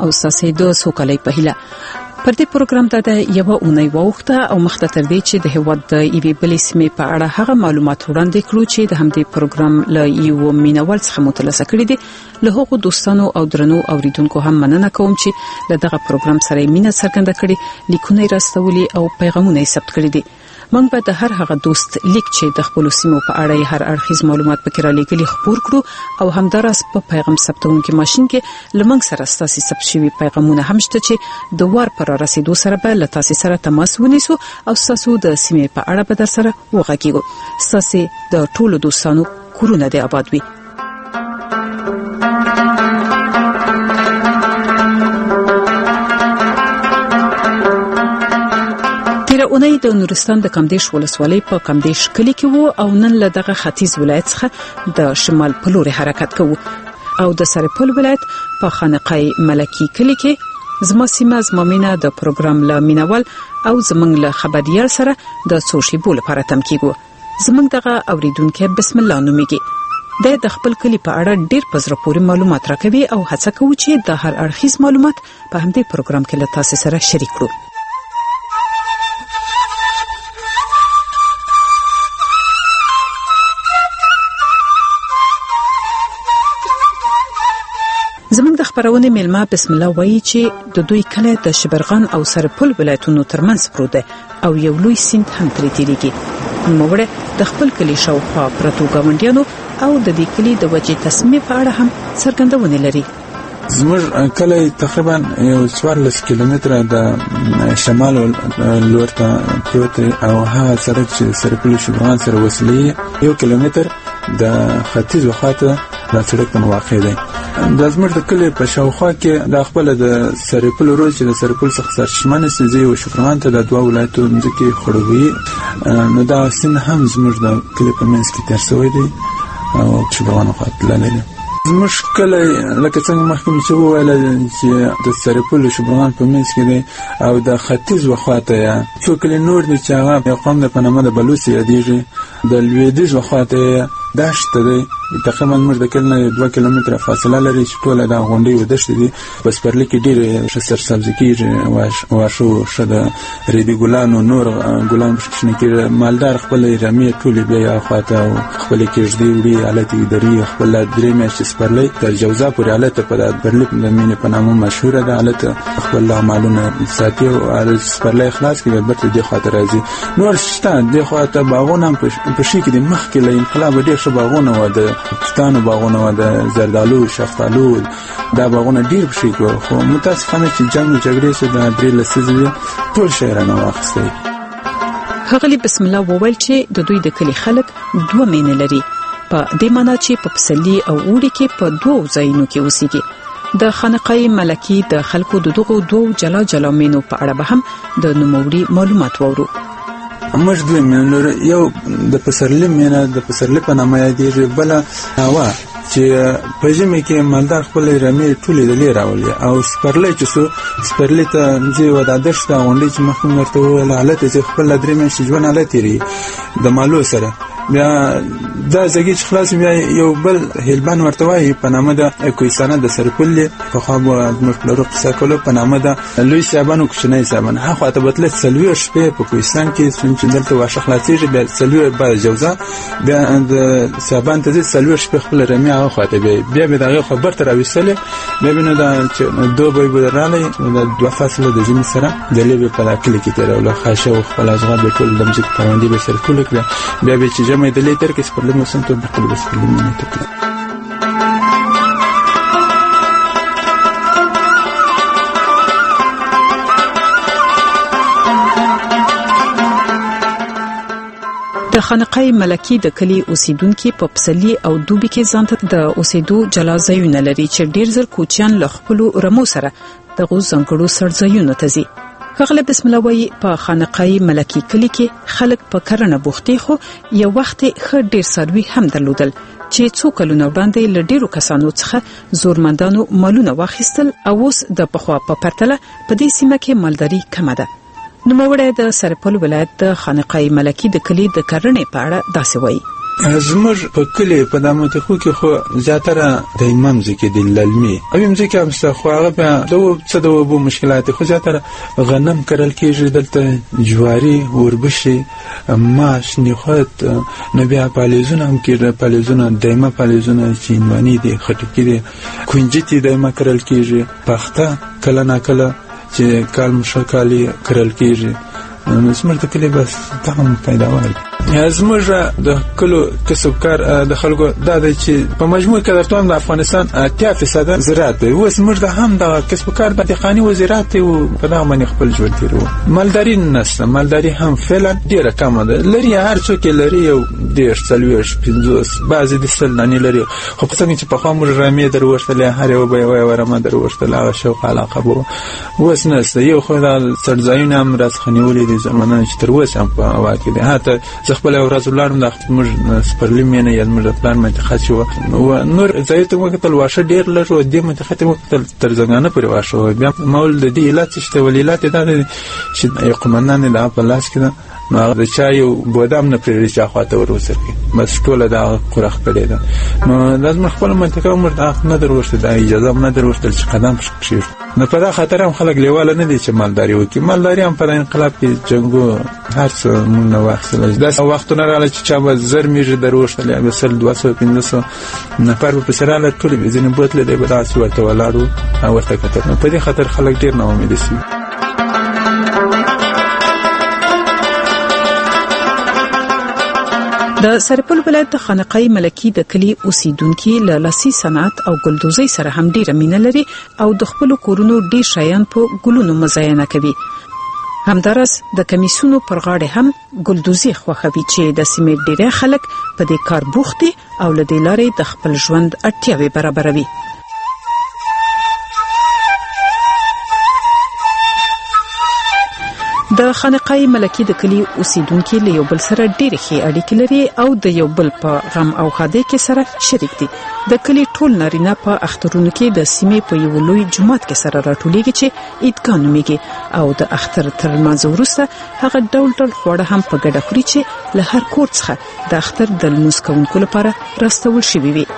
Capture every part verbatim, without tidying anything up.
او ساسې د سوکالۍ په هیله. پر دې پروګرام ته د یو اونۍ وخت او مخته تر دې چې د هیواد د ایوي بلې سیمې په اړه هغه معلومات وړاندې کړو چې د همدې پروګرام له یو مینوال څخه متلاسه کړي دي. له هغو دوستانو او درنو اوریدونکو هم مننه کوم چې له دغه پروګرام سره مینه څرګنده کړي، لیکونه راستولي او پیغامونه ثبت کړي دي. موږ به د هر هغه دوست لیک چې د خپل سیمو په اړه هر اړخیز معلومات پکې را لېږلي خبر کړو او همداراز په پیغام ثبتونکو ماشين کې لمنګ سره ستاسو ثبت شوی پیغامونه هم شته چې د وار پر رسیدو سره به له تاسو سره تماس ونیسو او تاسو د سیمې په اړه به در سره وغږیږو. تاسو د ټولو دوستانو کورونه دې آباد وي. اونۍ د نورستان د کمدیش ولسوالۍ په کمدیش کلی کې وو او نن له دغه ختیځ ولایت څخه د شمال په لور حرکت کوو او د سرپل ولایت په خانقای ملکی کلی کې زما سیمه زمامینه د پروګرام له مینوال او زمنګ له خبريال سره د سوشي بول لپاره تم کیږو. زمنګ دغه اوریدونکو بسم الله نومېږي. د خپل کلی په اړه ډیر پزره پورې معلومات راکوي او هڅه کوي چې د هر اړخیز معلومات په همدې پروګرام کې له تاسو سره شریک کړو. زموږ د خبرونه ملما بسم الله وایي چې د دوی کله د شبرغان او سرپل ولایتونو ترمنځ پروت دی او یو لوی سیند هم ترې تیریږي. موږ د خپل کلی شاوخوا پرتو ګاونډیانو او د دې کلی د وجې تصمیم په اړه هم څرګندونه لري. زموږ کلی تقریبا یو څوارلس کیلومتره د شمال لور ته پروت او هغه سړک چې سرپل شبرغان سره وصلي یو کیلومتر د ختیځ وخاته د سړک په واقع دی. د زموږ د کلی په شاوخوا کې د خپل د سرپل روز چې د سرپل څخه سرشمنه سيزي او شبرغان ته د دوه ولایتو ځکه خړوي نو دا سن هم زموږ د کلی په منځ کې تر شوی دی او شبرغان خاطر لري. زموږ کلی لکه څنګه مخکې چې وویل چې د سرپل او شبرغان په منځ کې دی او د ختیځ وخاته څو کلی نور دي چې هغه یو قوم د پنامه د بلوچ یادېږي د لویدیځ وخاته داشت دی تقریبا موږ د کلنه دوه کیلومتره فاصله لري چې ټول د غونډې و دشت دي بس پرلي کې ډېر شسر سبزي کېږي واش واشو شد ریدي ګلانو نور ګلان بشنه کې مالدار خپل رمي ټول بیا خواته خپل کېږدي وړي حالت دري خپل درې میاشتې سپرلي تر جوزا پورې حالت په د برلي د مینې په نامه مشهور ده حالت خپل عملونه ساتي او سپرلي خلاص کې به د خاطر راځي نور شته د خاطر باغونه په شي کې د مخ کې له انقلاب ډېر باغونه و د پښتانو باغونه و د زردالو شفتالو دا باغونه ډیر بشي کو خو متاسفانه چې جنگ جګړې سره د درې لسیزې ټول شهرونه واخستي. هغلی بسم الله وویل چې د دوی د کلی خلک دوه مینه لري په دې معنی چې په پسلی او اوړي کې په دوه ځایونو کې اوسېږي. د خانقای ملکی د خلکو د دغو دوه جلا جلا مینو په اړه به هم د نوموړي معلومات وورو. موږ دوی مینور یو د پسرلی مینه د پسرلی په نامه یادېږي بل هوا چې په ژمي کې مالدار خپل رمي ټولې د لې راولي او سپرلی چې سو سپرلی ته ځي ودادش ته غونډې چې مخکې مرته ویل حالت چې خپل درې میاشتې ژوند حالت لري د مالو سره بیا دا ځکه چې خلاص بیا یو بل هلبان ورته وایي په نامه د کویسانه د سرپل په خوا د پلرو قصه کولو په نامه د لوی صاحبان او کوچنی صاحبان هغه ته بتل سلوي شپې په کویسان کې څنګه دلته واشه خلاصيږي بیا سلوي بعد جوزا بیا د صاحبان ته سلوي شپې خپل رمي هغه خاطر بیا به دغه خبر تر اوسله ببینو دا چې دوه به بدرالي د دوه فاصله د جمی سره د لوی په کلی کې تر ول خاشه او خپل اشغال به ټول د مځک پروندې به سرکول کړ بیا به چې جمع د لیتر کې سپرلم وسنت په خپل سپرلم نه تکړه. د خانقای ملکی د کلی اوسیدونکو په پسلی او دوبي کې ځانته د اوسیدو جلا ځایونه لري چې ډیر زر کوچیان ل خپل رمو سره د غوزنګړو سرځایونو ته ځي. خغله بسم الله وای په خانقای ملکی کلی کې خلک په کرنه بوختي خو یو وخت خ ډیر سروي هم درلودل چې څو کلونه وړاندې ل ډیرو کسانو څخه زورمندانو مالونه واخیستل او اوس د پخوا په پرتله په دې سیمه کې مالداري کمه ده. نو موږ د سرپل ولایت د خانقای ملکی د کلی د کرنې په اړه داسې وایي. زموږ په کلی په دامتخو کې خو زیاتره د امام ځکه د للمي او ځکه هم څه خو هغه په دو څه د وبو مشکلات خو زیاتره غنم کرل کېږي دلته جواري وربشي ماش نخود نبي پالیزونه هم کې پالیزونه دایمه پالیزونه چینوانی دي خټکی دي کونجتي دایمه کرل کېږي پخته کله نه کله چې کال مشکالي کرل کېږي زموږ د کلی بس دا هم پیداوار زموږ د کلو کسبکار د خلکو دا دی چې په مجموع کې درته د افغانستان اتیا فیصد زراعت دی اوس موږ د هم د کسبکار د دهقاني وزارت او په دغه باندې خپل ژوند تیرو مالداري نشته مالداري هم فعلا ډیره کمه ده لري هر څوک لري یو ډیر څلويش پنځوس بعضې د سلنانی لري خو په څنګه چې په خامور رامي دروښتل هر یو به وای ورما دروښتل هغه شوق علاقه بو اوس نشته یو خو د سرځایونه هم راځخنیولې دي زمانه چې تر اوسه هم په واکې ده هاته خپل ورځ ولارم د موږ سپرلی مینه یا موږ پلان منطقه شو او نور زایته وکتل واشه ډیر لږ او د منطقه ته وکتل تر څنګه په واشه بیا مول د دې علت چې ولیلات د چې یو قومندان د په لاس کې نو د چای او بادام نه پرې چا خواته ورسېږي بس ټول دا قرخ کړي ده نو لازم خپل منطقه عمر د نه دروښته د اجازه نه دروښته چې قدم شي نو په دا خاطر هم خلک لیواله نه دي چې مالداري وکړي مالداري هم په انقلاب کې جنگو هر څه مونږ نه واخصل دا وختونه رااله چې چا به زر میږي دروښتل یا مثلا دوه سوه پنځه نفر په سراله ټول به ځینې بوتل دی به تاسو ورته ولاړو او ورته کتل په دې خاطر خلک ډیر نه امید شي د سرپل ولایت د خانقای ملکی د کلی اوسیدونکو له لاسي صنعت او ګلدوزي سره هم ډیره مینه لري او د خپل کورونو ډیر شیان په ګلونو مزاینه کوي همدارس د کمیسونو پر غاړه هم ګلدوزي خوخوي چې د سیمې ډیره خلک په دې کار بوخت دي او له دې لارې د خپل ژوند اړتیاوې برابروي د خانقای ملکی د کلی اوسیدونکو له یو بل سره ډېر ښې اړیکې لري او د یو بل په غم او ښادۍ کې سره شریک دي د کلی ټول نارینه په اخترونو کې د سیمې په یو لوی جماعت کې سره راټولېږي چې عیدګاه نومیږي او د اختر تر لمانځه وروسته هغه ډول ډول خواړه هم په ګډه خوري چې له هر کور څخه د اختر د لمونځ کوونکو لپاره راستول شوي وي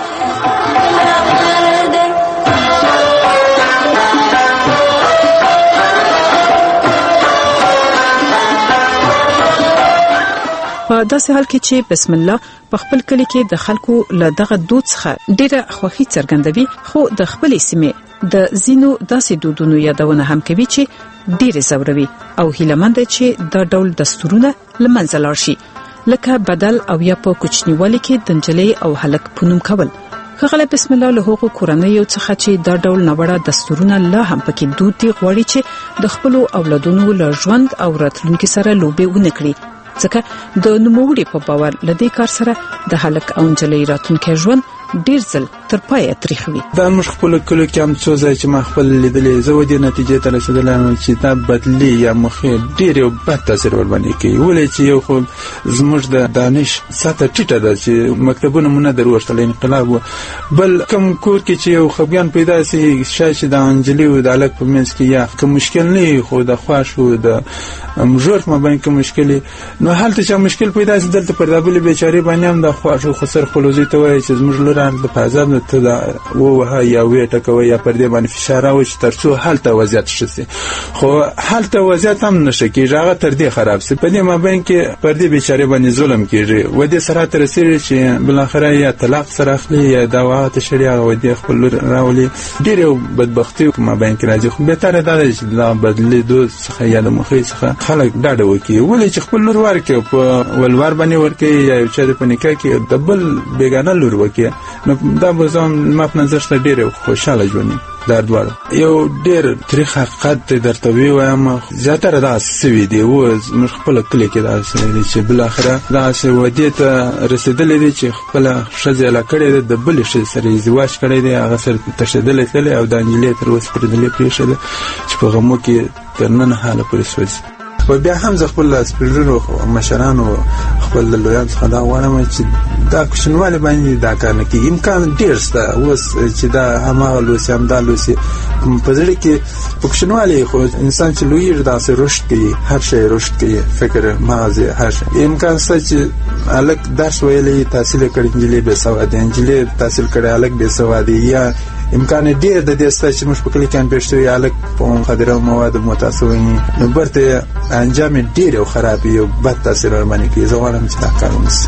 په داسې حال کې چې بسم الله په خپل کلی کې د خلکو له دغه دود څخه ډیره خوښي څرګندوي خو د خپل سیمې د زینو داسې دودونو یادونه هم کوي چې ډیره زوروي او هیلمند چې د ډول دستورونه لمنځه لاړ شي لکه بدل او یا په کوچنیوالي کې دنجلې او هلک پونم کول خغله بسم الله له هغو کورنۍ څخه چې د ډول نوړه دستورونه لا هم پکې دود دي غوړي چې د خپل اولادونو له ژوند او راتلونکو سره لوبې ونکړي ځکه د نوموړي په باور لدې کار سره د هلک او نجلۍ راتلونکي ژوند ډیر ځل تر پایه تریخوي دا موږ خپل کلو کې هم څو ځای چې ما خپل لیدلې زه ودې نتیجې ته رسیدلم چې دا بدلی یا مخې ډیر یو بد تاثیر ور باندې کوي ولې چې یو خو زموږ د دانش ساته ټیټه ده چې مکتبونه مونږ دروښتل انقلاب بل کوم کور کې چې یو خپګان پیدا سي شاید د انجلي او د الک په منځ کې یا کوم مشکل نه خو د خواښو د مجور ما باندې کوم مشکل نو حالت چې مشکل پیدا سي دلته پر دابل بیچاره باندې هم د خواښو خسر خلوزي ته وایي چې زموږ لران د پازاب ته دا وه یا وې ټکوي یا پر دې باندې فشار او چې ترڅو حالت وضعیت شي خو حالت وضعیت هم نشه کیږي هغه تر دې خراب سي په دې ما باندې کې پر دې بیچاره باندې ظلم کیږي و دې سره تر سره چې بل اخره یا طلاق سره اخلي یا دعوات شریعه و دې خپل راولي ډېر بدبختی ما باندې راځي خو به تر دا چې لا بدلی دوه څخه یا د مخې څخه خلک ډاډه وکي ولې چې خپل لور ورکه په ولور باندې ورکه یا یو چا په نکاح کې دبل بیگانه لور وکي نو دا به زم ما په نظر ته ډېر خوشاله ژوند دا دوړ یو ډېر تاریخ حقیقت درته وایم زیاتره دا سوي دی و موږ خپل کلی کې دا سوي چې بل اخره دا سوي ودی ته رسیدلې دي چې خپل شزه لا کړې د بل شي سره ازدواج کړې دي هغه سره تشدلې تل او د انجلې تر اوسه پر دې پریښه چې په غمو کې ترنن حاله پرې سوځي په بیا هم ځ خپل سپیډرو مشرانو خپل لویان څخه دا وانه چې دا کوشنواله باندې دا کار نه کوي. امکان ډیر شته اوس چې دا هماغه لوسی هم دا لوسی په ځړ کې کوشنواله خو انسان چې لوی دا سره رشد کوي، هر شی رشد کوي، فکر مغزه هر شی. امکان شته چې الک درس ویلې تحصیل کړي انجلې به سواد انجلې تحصیل کړي الک به سواد یا امکان ډیر د دې ست چې موږ په کلی کې پېښته الک په مخدره مواد متاسوي نو برته انجام ډیر او خراب یو بد تاثیر ورمنې کوي. زه غواړم چې دا کار وشي.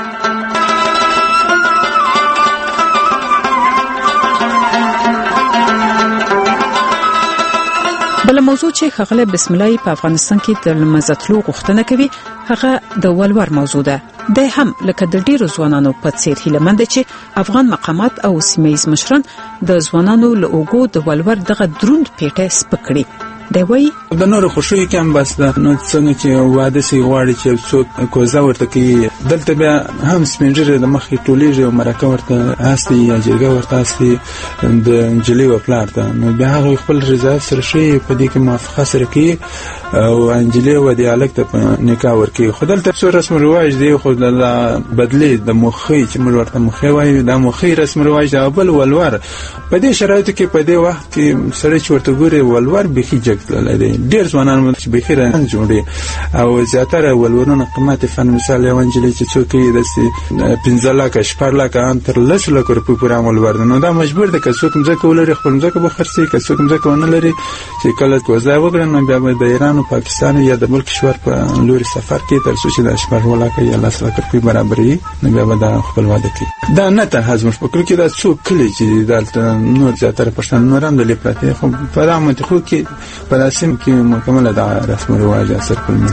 بل موضوع چې خغله بسم الله په افغانستان کې د لمزتلو غوښتنه کوي هغه د ولور موضوع ده. د هم لکه د ډیرو ځوانانو په څیر هیلمند چې افغان مقامات او سیمایي مشران د ځوانانو له اوګو د ولور دغه دروند پیټه سپکړي. دی وای د نور خوشوي کم بس ده نو څنګه چې واده سي غواړي چې څوک کوزا ورته کوي دلته بیا هم سپینجره د مخې ټولېږي او مرکه ورته هستي یا جرګه ورته هستي د انجلي و پلار ته نو بیا هغه خپل رضایت سره شي په دې کې موافقه سره کوي او انجلي و د الګ ته نکاح ورکوي. خدای ته څو رسم رواج دی خو د بدلی د مخې چې موږ ورته مخې وایو د مخې رسم رواج دی بل ولور په دې شرایطو کې په دې وخت کې سره چې ورته ګوري ولور به هیڅ لري. ډیر ځوانان چې به خیره نه جوړي او زیاتره ولورونه قیمت فن مثال یو انجلي چې څوک یې د پنځه لک شپږ لک ان تر لس لک روپۍ پورې عمل ورده نو دا مجبور ده که څوک مځکه ولري خپل مځکه به خرڅي که څوک مځکه ونه لري چې کله کوزا وګړي نو بیا د ایران او پاکستان یا د ملک شور په لوري سفر کې تر څو چې د شپږ لک یا لس لک روپۍ برابرې نو بیا به د خپل واده کې دا نه ته هضم شپکل کې دا څوک کلی چې دلته نور زیاتره پښتون نورم د لپاره خو په دغه منطقو کې په داسې کې مکمله دا رسم رواج اثر کوي.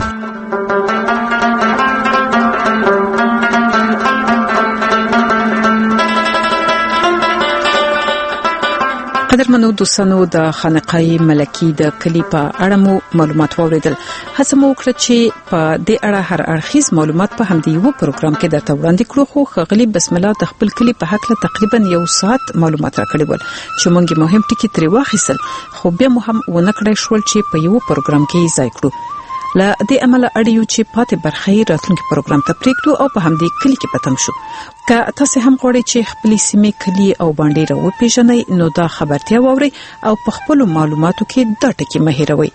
قدرمنو دوستانو د خانقاه ملکی د کلی په اړه مو معلومات واوریدل. هڅه مو وکړه چې په دې اړه هر اړخیز معلومات په همدې یو پروګرام کې درته وړاندې کړو خو خغلی بسم الله د خپل کلی په حق له تقریبا یو ساعت معلومات راکړي ول چې مونږه مهم ټکی تری واخیسل خو بیا مو هم ونه کړی شول چې په یو پروګرام کې ځای کړو. لا دې عمل اړیو چې پاتې برخې راتلونکي پروګرام ته پریږدو او په همدې کلی کې پتم شو. که تاسو هم غواړئ چې خپل سیمې کلی او باندې راو پیژنئ نو دا خبرتیا ووري او په خپل معلوماتو کې دا ټکی مه هېروئ.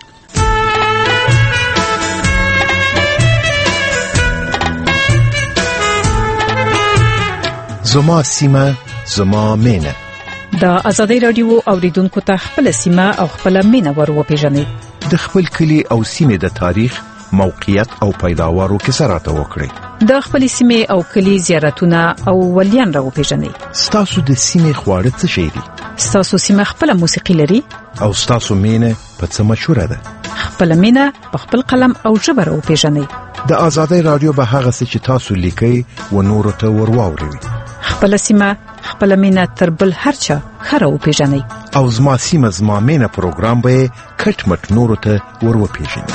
زما سیمه زما مینه د آزادۍ رادیو اوریدونکو ته خپل سیمه او خپل مینه ور وپیژنئ. د خپل کلی او سیمې د تاریخ موقعیت او پیداوارو کیسه راته وکړئ. د خپل سیمې او کلی زیارتونه او ولیان را وپیژنئ. ستاسو د سیمې خواړه څه شي دي؟ ستاسو سیمه خپل موسیقي لري او ستاسو مینه په څه مشهوره ده؟ خپل مینه په خپل قلم او ژبه را وپیژنئ. د آزادۍ رادیو به هغه څه چې تاسو لیکئ و نورو ته ورواوروي. خپل سیمه خپل مینه تر بل هر چا خره وپیژنئ. او زما سیمه زما مینه پروګرام به کټ مټ نورو ته وروپیژنئ.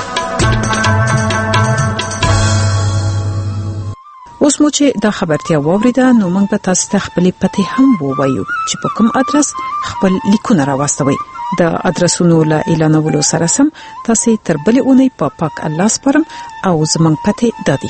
اوس مو چې دا خبرتیا واوریده نو موږ به تاسو ته خپل پته هم ووایو چې په کوم ادرس خپل لیکونه راوستوي. د ادرسونو له اعلانولو سره سم تاسو تر بلې اونۍ په پاک الله سپارم او زموږ پته دادی.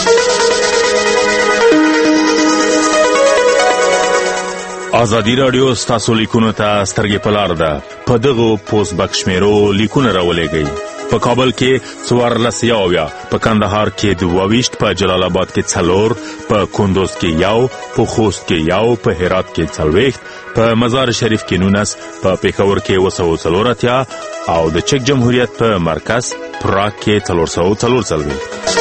آزادی رادیو ستاسو لیکونو ته سترګې پلار ده. په دغه پوسټ بکس میرو لیکونه راولېږئ. په کابل کې څوارلس یاویا، په کندهار کې دوه، په جلال آباد کې څلور، په کندوز کې یو، په خوست کې یو، په هرات کې څلوېښت، په مزار شریف کې نولس، په پېښور کې اوه سوه څلور اتیا او د چک جمهوریت په مرکز پراګ کې څلور سوه څلور څلوېښت.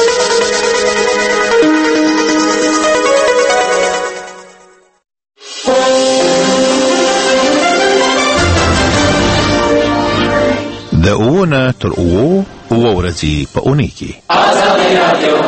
د اوونه تر اوو اوه ورځې په اونۍ کې آزادۍ رادیو.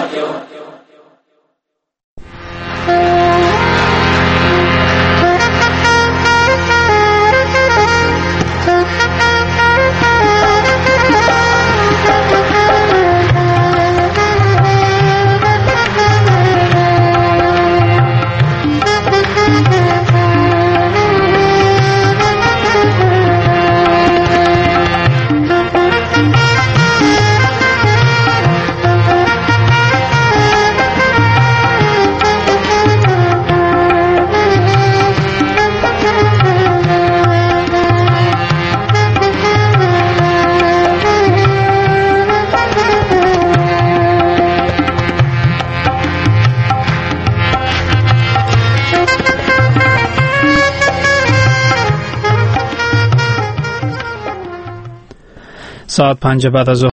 ساعت پنج بعد از